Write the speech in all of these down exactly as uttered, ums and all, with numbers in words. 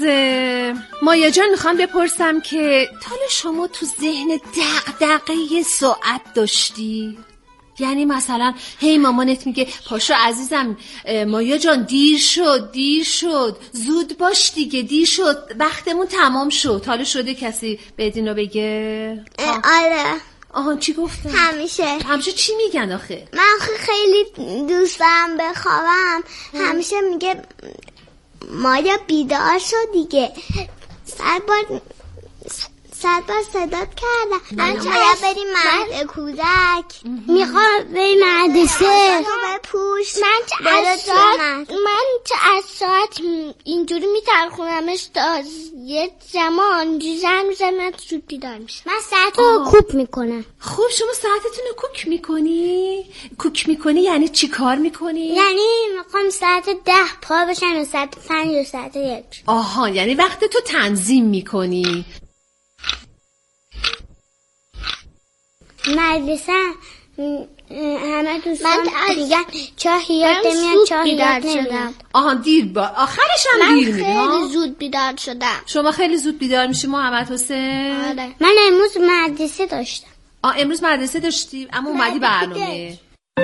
مایا جان میخوام بپرسم که تا شما تو ذهن دغدغه ساعت داشتی؟ یعنی مثلا هی مامانت میگه پاشو عزیزم مایا جان دیر شد دیر شد زود باش دیگه دیر شد وقتمون تمام شد. حالا شده کسی بدینو بگه؟ آره. آها چی گفتن؟ همیشه همیشه چی میگن آخه؟ من آخه خیلی دوست دارم بخوابم. همیشه میگه مایا بیدار شد دیگه. صد بار صد بار صدات کردم. من چایا بریم مهد کودک. میخوام بریم مدرسه. تو بپوش. من چه از ساعت من چه از ساعت اینجوری میترخونمش تا یه زمان زن میزنم زود بیدار میشه. من ساعت رو کوک میکنم. خوب شما ساعتتون رو کوک میکنی؟ کوک میکنی یعنی چی کار میکنی؟ یعنی میخوام ساعت ده پا بشن و ساعت پنج و ساعت یک. آها یعنی وقت تو تنظیم میکنی. مدرسه همه دوستان میگن چاهی یاد نمیاد چاهی یاد نمیاد. آها دیر با آخرش هم دیر میری ها؟ من خیلی زود بیدار شدم. شما خیلی زود بیدار میشی محمد حسین؟ آره. من امروز مدرسه داشتم. آه امروز مدرسه داشتی؟ اما اومدی برنامه.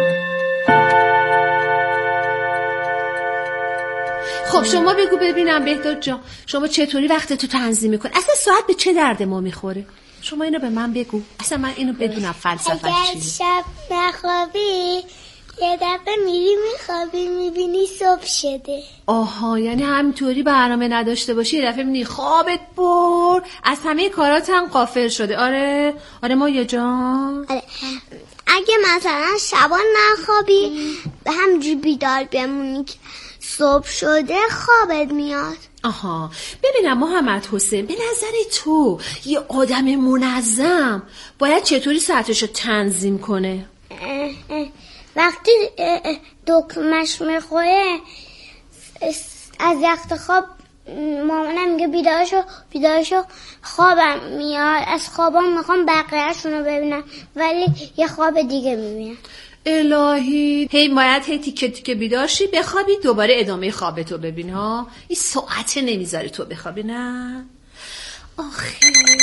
خب شما بگو ببینم بهداد جان شما چطوری وقت تو تنظیم میکنی؟ اصلا ساعت به چه درد ما میخوره؟ شما اینو به من بگو. اصلا من اینو بدونم فلسفه چیه. اگر شب نخوابی یه دفعه میری میخوابی میبینی صبح شده. آها یعنی همینطوری برنامه نداشته باشی یه دفعه میبینی خوابت برد از همه کارات هم غافل شده. آره آره مایا جان. آره. اگه مثلا شبان نخوابی همجوری بیدار بمونی که صبح شده خوابت میاد. آها ببینم محمد حسین به نظر تو یه آدم منظم باید چطوری ساعتشو تنظیم کنه؟ اه اه. وقتی دکمش میخوره از وقت خواب مامانم میگه بیدارشو بیدارشو خوابم میاد. از خوابم میخوام بقیه‌شونو ببینم ولی یه خواب دیگه میبینم. الهی هی باید هی تیکه تیکه بیدار شی بخوابی دوباره ادامه خوابتو ببین ها. این ساعت نمیذاره تو بخوابی نه آخه.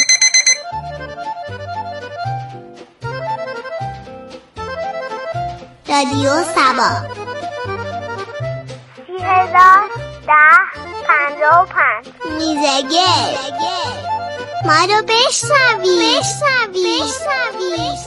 رادیو سبا سی هزار ده پنجاه و پنج میزگه ما رو بشنوی بشنوی بشنوی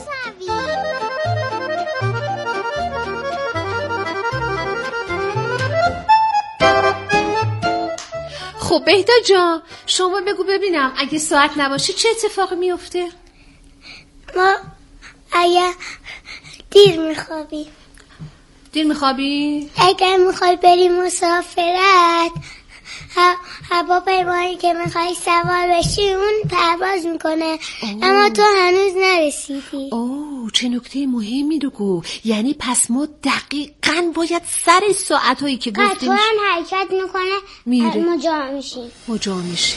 خب بهداد جان شما بگو ببینم اگه ساعت نباشه چه اتفاقی میفته؟ ما اگه دیر میخوابی. دیر میخوابی؟ اگر میخوای بری مسافرت هواپیمایی که میخوای سوار بشی اون پرواز میکنه. اوه. اما تو هنوز نرسیدی. اوه چه نکته مهمی رو گو. یعنی پس ما دقیقاً باید سر ساعتایی که گفتیم قطعاً حرکت میکنه میره مجا میشی مجا میشی.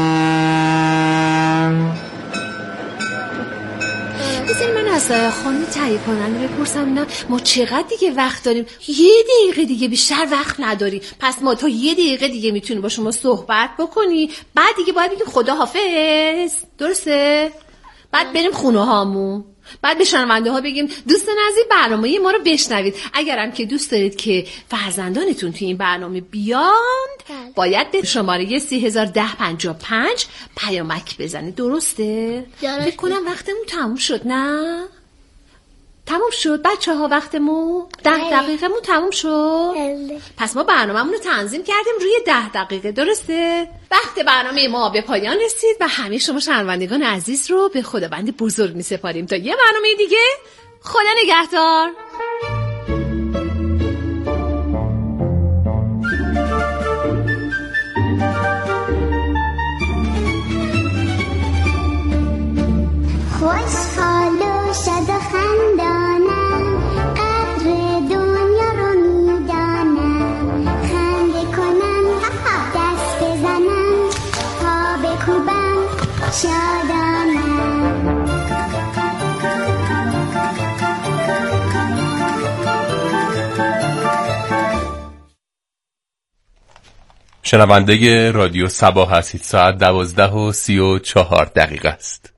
بذاری من از خانم تهیه کننده بپرسم اینا ما چقدر دیگه وقت داریم؟ یه دقیقه دیگه بیشتر وقت نداری. پس ما تا یه دقیقه دیگه میتونیم با شما صحبت بکنی بعد دیگه باید بگیم خدا حافظ. درسته؟ بعد بریم خونه هامون بعد به شنونده ها بگیم دوستان عزیز برنامه ما رو بشنوید. اگرم که دوست دارید که فرزندانتون توی این برنامه بیاند باید به شماره سی هزار ده پنجاه و پنج پیامک بزنید. درسته؟ فکر کنم وقتمون تموم شد نه؟ تموم شد بچه ها وقتمون ده دقیقه مون تموم شد. پس ما برنامه‌مون رو تنظیم کردیم روی ده دقیقه. درسته؟ وقت برنامه ما به پایان رسید و همه شما شنوندگان عزیز رو به خداوند بزرگ می سپاریم تا یه برنامه دیگه. خدا نگهدار. خوشحال و شاد و خندانم قدر دنیا رو میدانم. خنده کنم دست بزنم پا بکوبم شادانم. شنونده رادیو صبا هستید. ساعت دوازده و سی و چهار دقیقه است.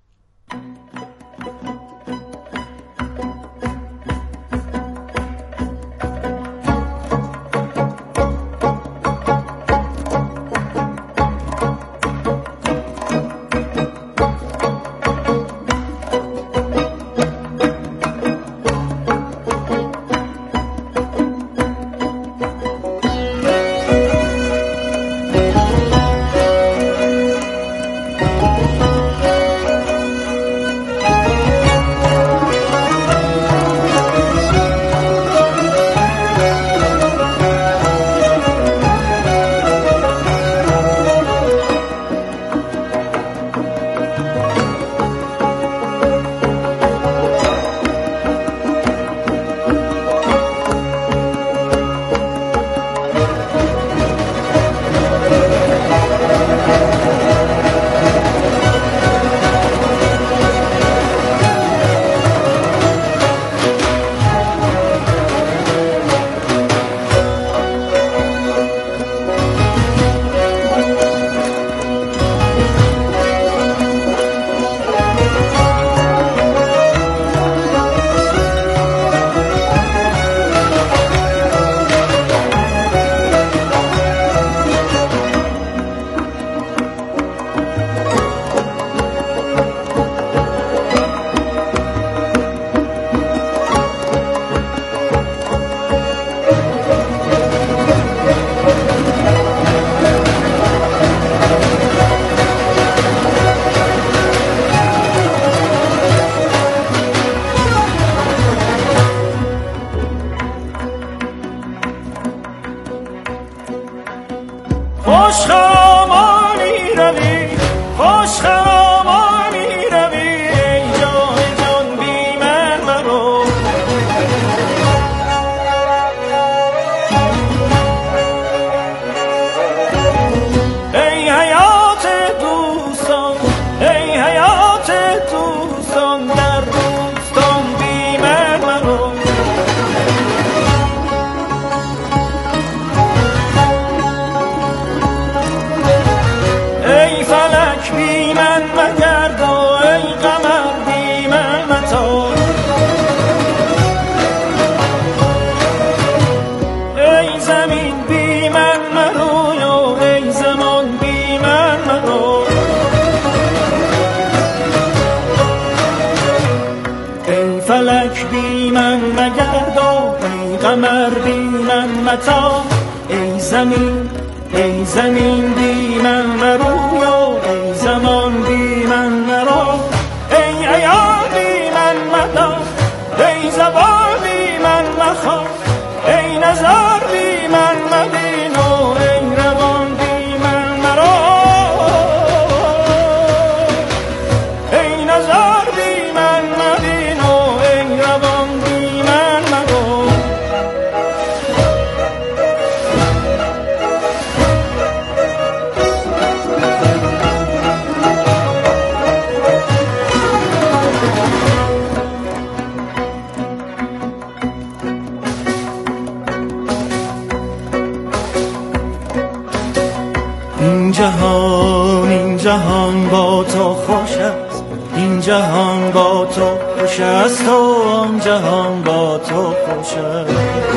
این جهان این جهان با تو خوش است، این جهان با تو خوش است و آن جهان با تو خوش است.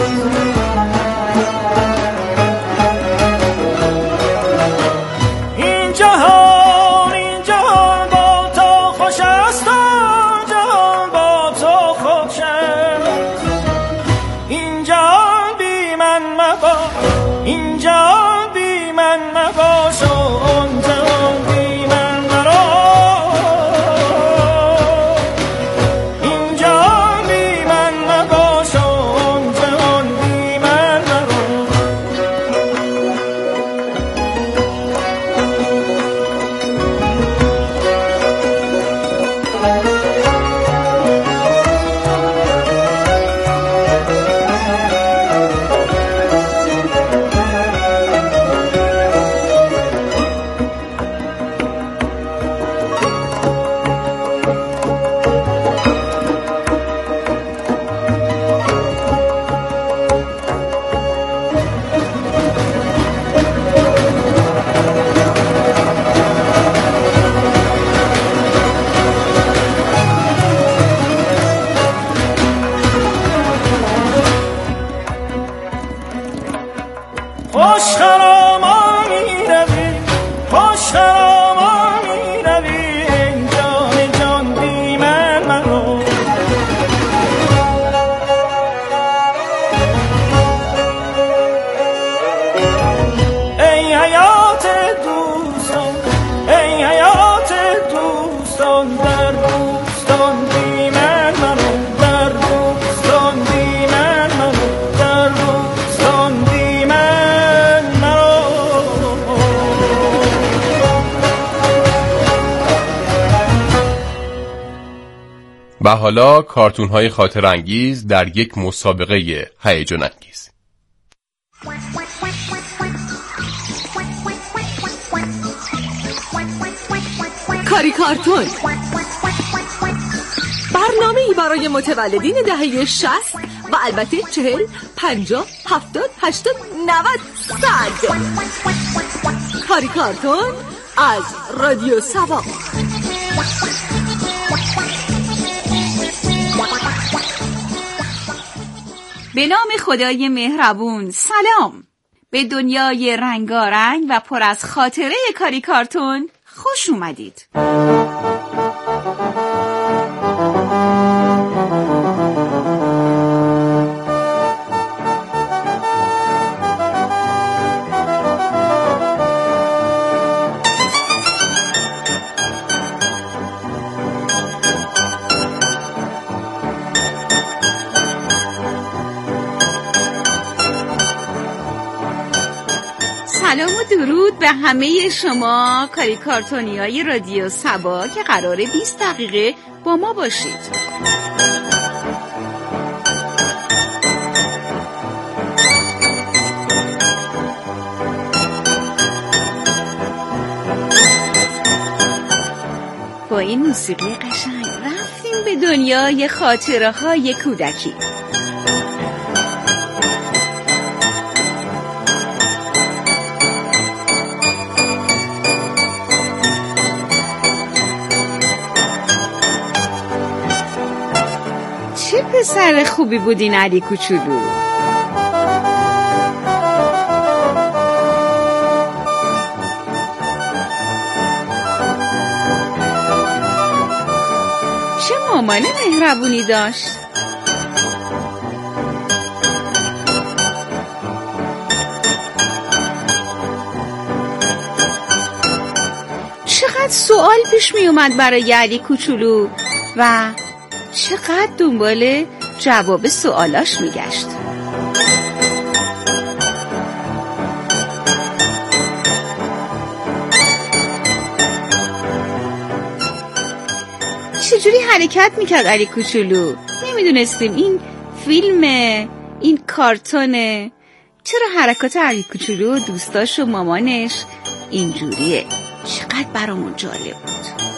این جهان این جهان با تو خوش است و آن جهان با تو خوش است. این جهان بی من مباش، این جهان بی من مباش و آن جهان بی من مرا. این جهان بی من مباش و آن جهان بی و حالا کارتون های خاطر انگیز در یک مسابقه هیجان انگیز. کاری کارتون، برنامه‌ای برای متولدین دهه شصت و البته چهل، پنجاه، هفتاد، هشتاد، نود، صد. کاری کارتون از رادیو سبا. به نام خدای مهربون، سلام. به دنیای رنگارنگ و پر از خاطره کاری کارتون خوش اومدید. سلام و درود به همه شما کاری کارتونی های رادیو سبا که قراره بیست دقیقه با ما باشید. با این موسیقی قشنگ رفتیم به دنیای خاطره های کودکی. چه پسر خوبی بودین علی کوچولو. چه مامان مهربونی داشت. چقدر سوال پیش می اومد برای علی کوچولو و چقدر دنبال جواب سوالاش میگشت. چجوری حرکت میکرد علی کوچولو؟ نمیدونستیم این فیلمه، این کارتونه. چرا حرکات علی کوچولو و دوستاش و مامانش اینجوریه؟ چقدر برامون جالب بود.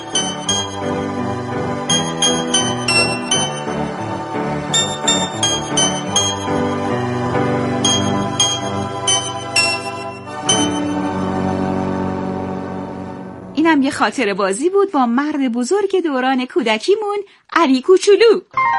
اینم یه خاطره بازی بود با مرد بزرگ دوران کودکیمون، علی کوچولو.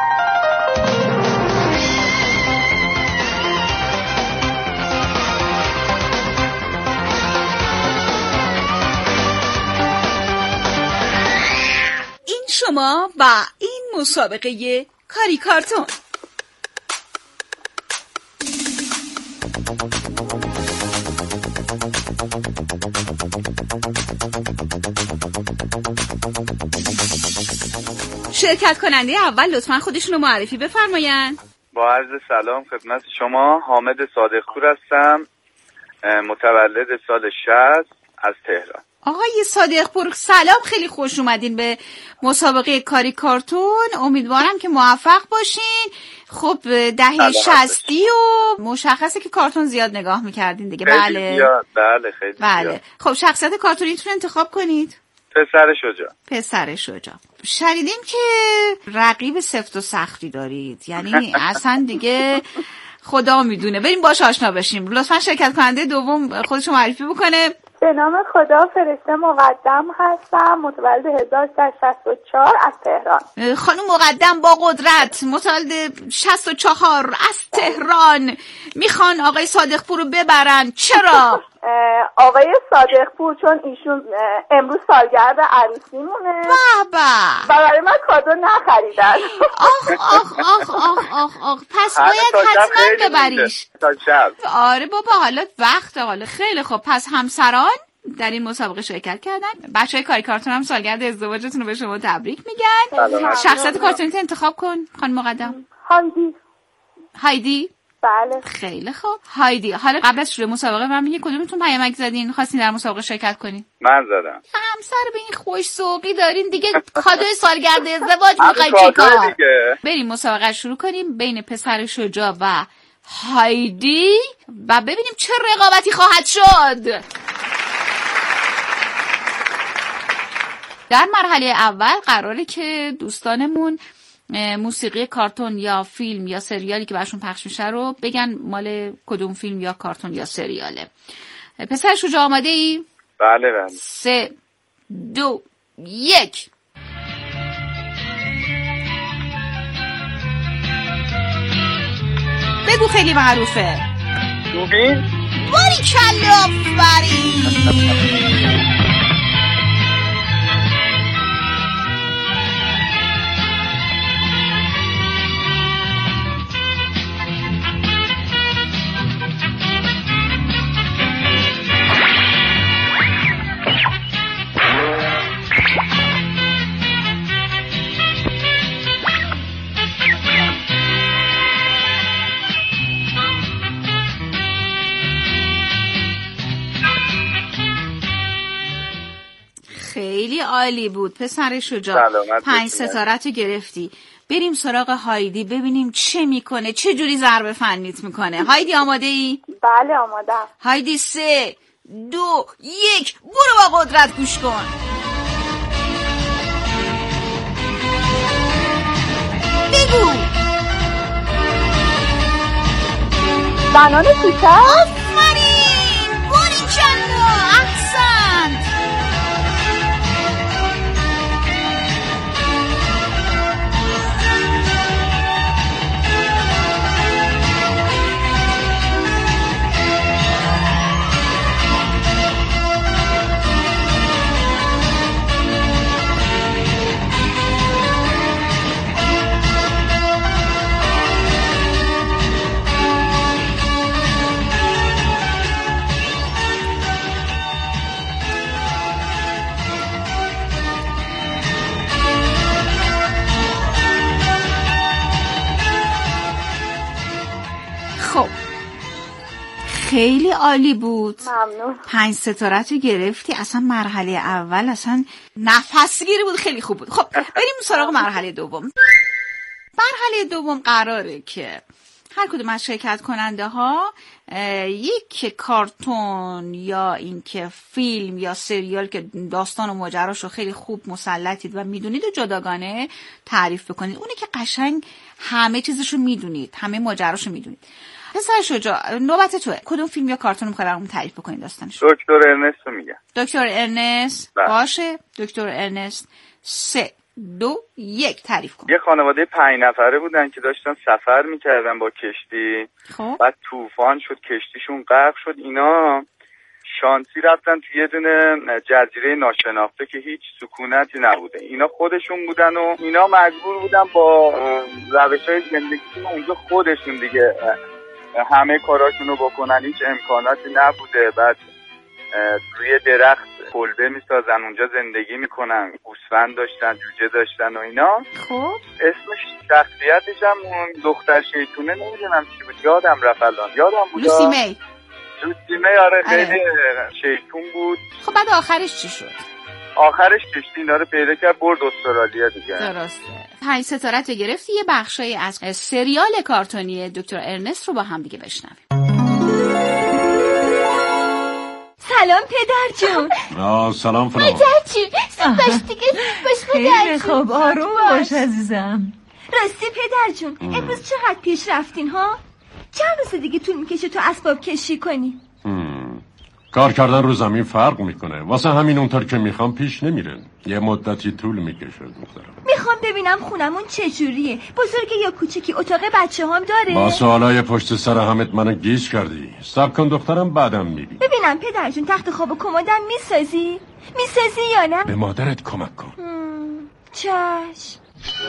این شما و این مسابقه کاری کارتون. شرکت کننده اول لطفاً خودشون رو معرفی بفرمایند. با عرض سلام خدمت شما، حامد صادقپور هستم، متولد سال شصت از تهران. آقای صادقپور سلام، خیلی خوش اومدین به مسابقه کاری کارتون. امیدوارم که موفق باشین. خب دهه شصتی و مشخصه که کارتون زیاد نگاه میکردین دیگه. خیلی بله زیاد. بله خیلی بله زیاد. خب شخصیت کارتونیتون انتخاب کنید. پسر شجاع. پسر شجاع. شنیدیم که رقیب سفت و سختی دارید، یعنی اصلا دیگه خدا میدونه. بریم باش آشنا بشیم. لطفا شرکت کننده دوم خودشو معرفی بکنه. به نام خدا، فرشته مقدم هستم، متولد هزار و سیصد و شصت و چهار از تهران. خانم مقدم با قدرت، متولد شصت و چهار از تهران، میخوان آقای صادقپور رو ببرن. چرا؟ آقای صادقپور چون ایشون امروز سالگرد عروسیمونه بابا و برای من کادو نخریدن. آخ آخ آخ آخ آخ آخ پس باید حتما ببریش. آره بابا، حالا وقت حالا خیلی خوب. پس همسران در این مسابقه شرکت کردن. بچهای کاری کارتون هم سالگرد ازدواجتون رو به شما تبریک میگن. شخصیت کارتونیت انتخاب کن خانم مقدم. هایدی. هایدی؟ بله. خیلی خوب. هایدی، حالا قبل از شروع مسابقه من میگه کدومتون پیامک زدین خواستین در مسابقه شرکت کنین؟ من زدم. همسر به این خوش سوقی دارین دیگه، کادوی سالگرد ازدواج میخواید چیکار؟ بریم مسابقه شروع کنیم بین پسر شجاع و هایدی و ببینیم چه رقابتی خواهد شد. در مرحله اول قراره که دوستانمون موسیقی کارتون یا فیلم یا سریالی که برشون پخش میشه رو بگن مال کدوم فیلم یا کارتون یا سریاله. پسر شجاع آماده ای؟ بله بله. سه دو یک. بگو خیلی معروفه. دوبین؟ باری کلا باری. خیلی عالی بود پسر شجاع. پنج ستارت رو گرفتی. بریم سراغ هایدی ببینیم چه میکنه، چه جوری ضربه فنیت میکنه. هایدی آماده ای؟ بله آمادم. هایدی سه دو یک برو با قدرت گوش کن. بگو. زنان کوچک. آفرین باری کلا احسنت. خب خیلی عالی بود. ممنون. پنج ستارت رو گرفتی. اصلا مرحله اول اصلا نفسگیری بود، خیلی خوب بود. خب بریم سراغ مرحله دوم. مرحله دوم قراره که هر کدوم از شرکت کننده ها یک کارتون یا اینکه فیلم یا سریال که داستان و ماجراش رو خیلی خوب مسلطید و میدونید و جداگانه تعریف بکنید. اونی که قشنگ همه چیزش رو میدونید، همه ماجراش رو میدونید. پسر شجاع نوبت توه. کدوم فیلم یا کارتون میخوای برامون تعریف بکنید داستانش؟ دکتر ارنست رو میگم. دکتر ارنست. باشه دکتر ارنست. سه دو یک تعریف کن. یه خانواده پنج نفره بودن که داشتن سفر میکردن با کشتی. خب بعد طوفان شد، کشتیشون غرق شد. اینا شانسی رفتن توی یه دونه جزیره ناشناخته که هیچ سکونتی نبوده. اینا خودشون بودن و اینا مجبور بودن با روش‌های زندگیشون اونجا خودشون دیگه همه کاراشون رو بکنن. هیچ امکاناتی نبوده. بعد روی درخت کلبه میسازن، اونجا زندگی میکنن. گوسفند داشتن، جوجه داشتن و اینا. خب اسمش شخصیتش هم اون دختر شیطونه نمیدونم چی بود، یادم رفت الان. یادم بود لوسی می. لوسی می آره خیلی شیطون بود. خب بعد آخرش چی شد؟ آخرش کشتی اینا رو پیدا کرد برد استرالیا دیگه. درسته. پنج ستارت گرفتی. یه بخشایی از سریال کارتونی دکتر ارنست رو با هم دیگه بشنویم. سلام پدر جون. آه سلام فلان. پدر جون باش دیگه باش پدر جون. خب آروم باش عزیزم. راستی پدر جون امروز چقدر پیش رفتین ها؟ چند روز دیگه طول میکشه تو اسباب کشی کنی؟ کار کردن رو زمین فرق میکنه. واسه همین اونطور که میخوام پیش نمیره. یه مدتی طول میکشه دخترم. میخوام ببینم خونمون چجوریه. بزرگه یا کوچکی؟ اتاق بچه هم داره؟ با سوالای پشت سر همت منو گیج کردی. صبر کن دخترم بعدم میبینی. ببینم پدر جون تخت خواب و کمدم میسازی؟ میسازی یا نه؟ به مادرت کمک کن. چشم.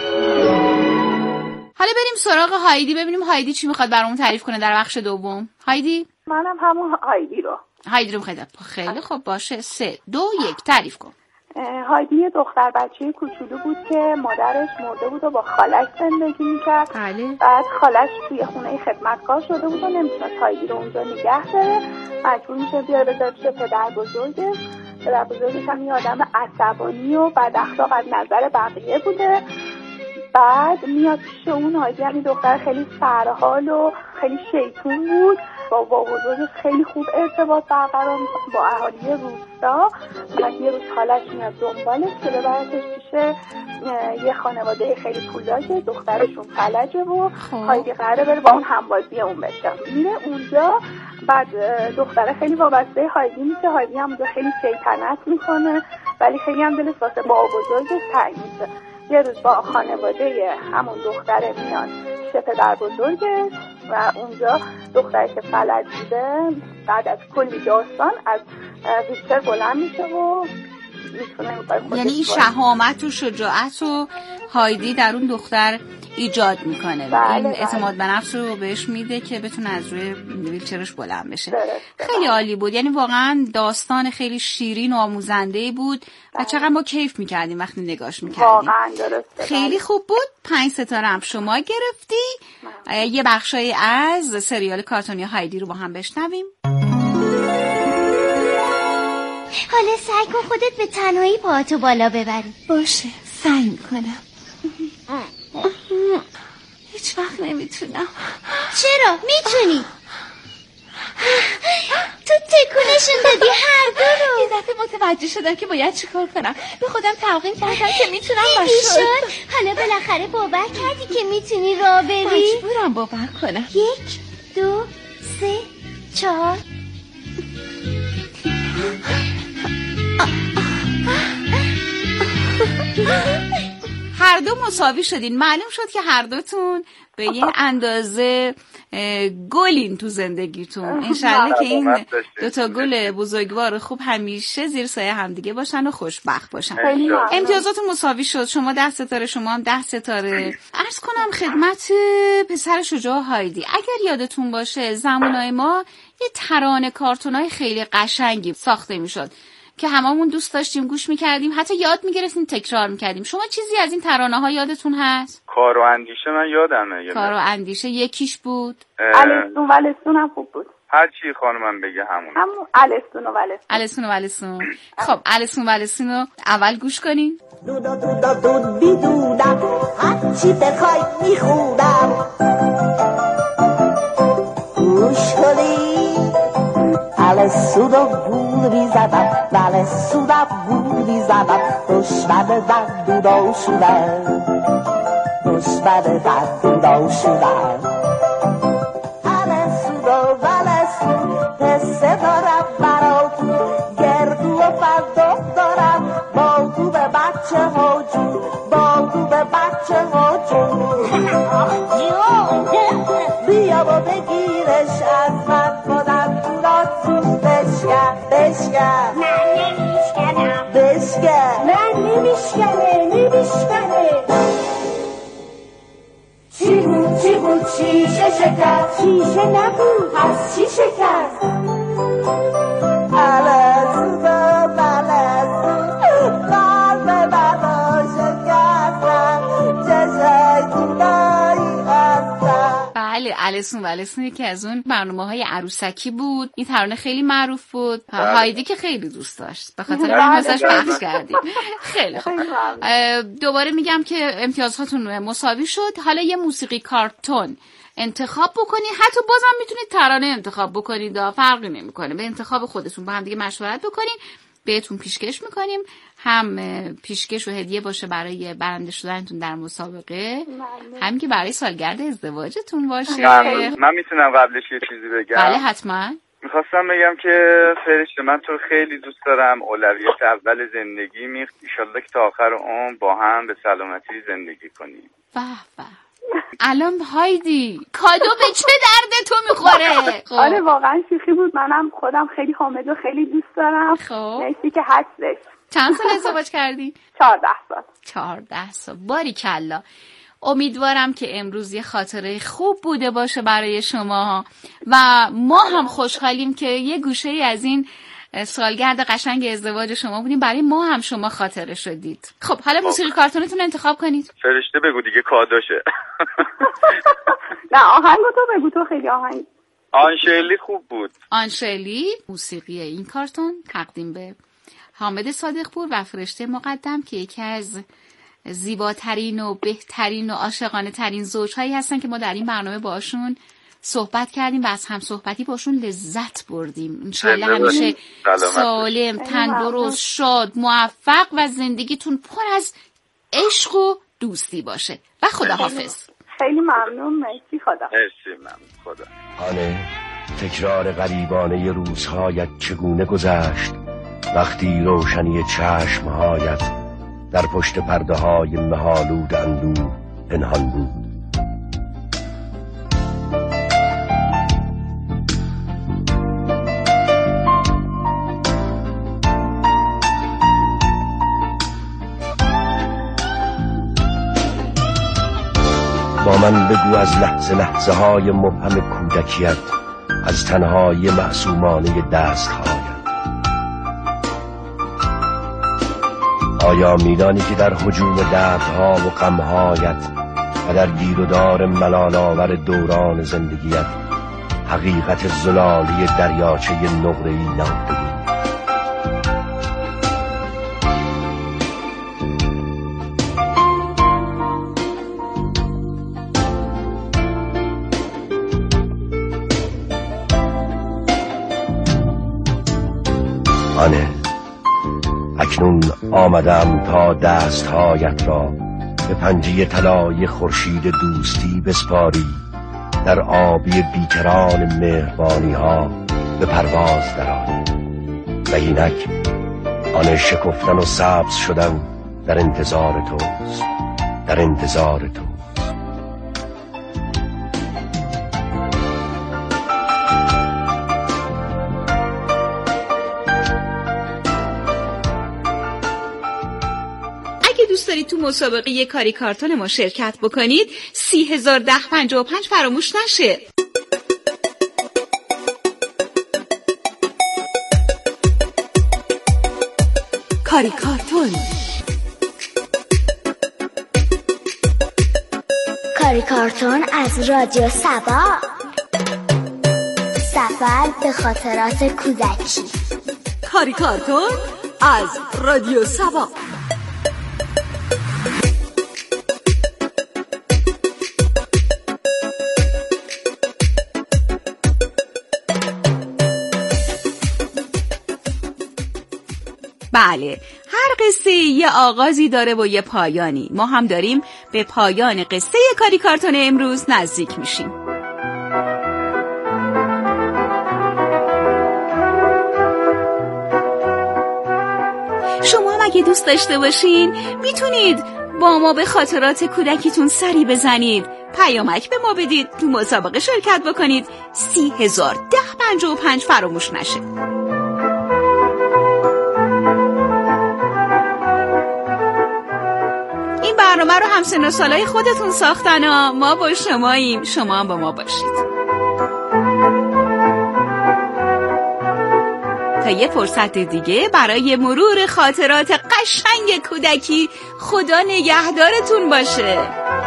حالا بریم سراغ هایدی ببینیم هایدی چی میخواد برامون تعریف کنه در بخش دوم. هایدی؟ منم همون هایدی رو. هایدی رو میخواد. خیلی خوب باشه. سه دو یک تعریف کن. هایدی یه دختر بچه کوچولو بود که مادرش مرده بود و با خالش زندگی میکرد. بله. بعد خالش توی خونه خدمتکار شده بود و نمیتونست هایدی رو اونجا نگه داره، مجبور میشه بیاره بذاره پیش پدر بزرگش. پدر بزرگش هم یه آدم عصبانی و بد اخلاق از نظر بقیه بوده. بعد میاد پیش اون هایدی، هم دختر خیلی سرحال و خیلی شیطون بود، با با بزرگش خیلی خوب ارتباط برقرار میکنه با اهالی روستا. بعد یه روز خالش میاد دنبالش که ببرتش پیش یه خانواده خیلی پولدار که دخترشون فلجه و هایدی قراره بره با اون همبازی اون بشه. میره اونجا، بعد دختره خیلی وابسته هایدی میشه. هایدی هم اونجا خیلی شیطنت میکنه ولی خیلی هم دلش واسه با بزرگش تنگ میشه. یه روز با خانواده همون دختره میان پیش پدر بزرگش و اونجا دختری که فلج بوده بعد از کلی داستان از ویلچر بلند میشه و میتونه، یعنی این شهامت و شجاعت و هایدی در اون دختر ایجاد میکنه. بله این بله. اعتماد به نفس رو بهش میده که بتونه از روی ویلچرش بلند بشه. خیلی عالی بود، یعنی واقعا داستان خیلی شیرین و آموزنده‌ای بود و چقدر ما کیف میکردیم وقتی نگاش میکردیم. واقعا درسته. خیلی خوب بود. پنج ستاره هم شما گرفتی. یه بخشای از سریال کارتونی هایدی رو با هم بشنویم. حالا سعی کن خودت به تنهایی پاهاتو بالا ببری. باشه، سعی میکنم. هیچ وقت نمیتونم. چرا؟ میتونی. تو تکونشون دادی هر دو رو. یه دفعه متوجه شدم که باید چیکار کنم. به خودم تلقین کردم که میتونم و شد. حالا بالاخره باور کردی که میتونی راه بری؟ مجبورم باور کنم. یک، دو، سه، چهار. هر دو مساوی شدین. معلوم شد که هر دوتون به یه اندازه گلین تو زندگیتون. انشالله که این دوتا گل بزرگوار خوب همیشه زیر سایه همدیگه باشن و خوشبخت باشن. امتیازاتون مساوی شد، شما ده ستاره، شما هم ده ستاره. عرض کنم خدمت پسر شجاع هایدی، اگر یادتون باشه زمانای ما یه ترانه کارتونای خیلی قشنگی ساخته میشد که هممون دوست داشتیم گوش میکردیم، حتی یاد میگرفتیم تکرار میکردیم. شما چیزی از این ترانه ها یادتون هست؟ کار و اندیشه من یادمه. کار و اندیشه یکیش بود. الستون و الستون هم خوب بود. هر چی خانمم بگه همون. همون الستون و ولستون. الستون و ولستون. خب الستون و ولستون رو اول گوش کنین. دودا دودا دود بی دودم، هر چی بخوای میخونم. گوش کنی الستون بود بیزدم، الستون بود بیزدم، دشمن در دودا شدم، دشمن در دودا شدم. الستون و ولستون قصه دارم براتون، گردو و فردوق دارم با تو به بچه ها جون، با تو به بچه ها جون. بیا و بگیرش از من، خودم تو را زود بشکن بشکن. من نمیشکنم. بشکن. من نمیشکنه نمیشکنه. چی بود چی بود شیشه شکست، شیشه نبود. از چی شکست؟ الستون و ولستون قلب منو شکستن، چشای دیدایی هستن. بله الستون و ولستون یکی از اون برنامه‌های عروسکی بود. این ترانه خیلی معروف بود. هایدی که خیلی دوست داشت، به خاطر این واسش پخش کردیم. خیلی خوب. دوباره میگم که امتیازاتون مساوی شد. حالا یه موسیقی کارتون انتخاب بکنید، حتی بازم میتونید ترانه انتخاب بکنید، فرقی نمیکنه، به انتخاب خودتون با هم دیگه مشورت بکنید. بهتون پیشکش میکنیم، هم پیشکش و هدیه باشه برای برنده شدنتون در مسابقه، هم که برای سالگرد ازدواجتون باشه. من میتونم قبلش یه چیزی بگم؟ بله حتما. میخواستم بگم که فرشته من تو خیلی دوست دارم، اولویت اول زندگی می ایشالله که تا آخر عمر با هم به سلامتی زندگی کنیم. به به. الان هایدی کادو به چه درد تو میخوره؟ آره واقعا شوخی بود، منم خودم خیلی حامد و خیلی دوست دارم. خب مرسی که هستش. چند سال ازدواج کردی؟ چهارده سال. چهارده سال. باریکلا. امیدوارم که امروز یه خاطره خوب بوده باشه برای شما و ما هم خوشحالیم که یه گوشه از این سالگرد قشنگ ازدواج شما بودیم، برای ما هم شما خاطره شدید. خب حالا موسیقی کارتونتون انتخاب کنید. فرشته بگو دیگه کاداشه. نه آهنگو تو بگو، تو خیلی آهنگ. آنشلی خوب بود. آنشلی موسیقی این کارتون تقدیم به حامد صادقپور و فرشته مقدم که یکی از زیباترین و بهترین و عاشقانه ترین زوجهایی هستن که ما در این برنامه باشون صحبت کردیم و از هم صحبتی باشون لذت بردیم. انشالله همیشه سالم، تندرست، شاد، موفق و زندگیتون پر از عشق و دوستی باشه و خداحافظ. خیلی ممنون. مرسی. خدا. مرسی. ممنون. خدا. آنه تکرار غریبانه روزهایت چگونه گذشت وقتی روشنی چشمهایت در پشت پرده های مه‌آلود اندوه پنهان بود. با من بگو از لحظه لحظه های مبهم کودکیت، از تنهایی معصومانه دستهایت. آیا میدانی که در هجوم دردها و غمهایت و در گیر و دار ملال‌آور دوران زندگیت حقیقت زلالی دریاچه نقره‌ای نهفته؟ آنه اکنون آمدم تا دستهایت را به پنجه طلای خورشید دوستی بسپاری، در آبی بیکران مهربانی ها به پرواز درآی و اینک آن شکفتن و سبز شدن در انتظار توست، در انتظار تو. دوست دارید تو مسابقه یه کاری کارتون ما شرکت بکنید، سی هزار ده پنجاه و پنج فراموش نشه. کاری کارتون. کاری کارتون از رادیو سبا. سفر به خاطرات کودکی. کاری کارتون از رادیو سبا. بله، هر قصه یه آغازی داره و یه پایانی. ما هم داریم به پایان قصه کاری کارتون امروز نزدیک میشیم. شما هم اگه دوست داشته باشین میتونید با ما به خاطرات کودکیتون سری بزنید، پیامک به ما بدید، تو مسابقه شرکت بکنید، سی هزار ده پنجاه و پنج فراموش نشه. برنامه رو همسن و سالای خودتون ساختن ها. ما با شماییم، شما هم با ما باشید. تا یه فرصت دیگه برای مرور خاطرات قشنگ کودکی، خدا نگهدارتون باشه.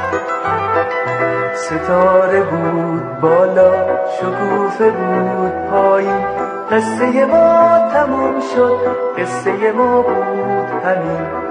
ستاره بود بالا، شکوفه بود پایین، قصه ما تموم شد، قصه ما بود همین.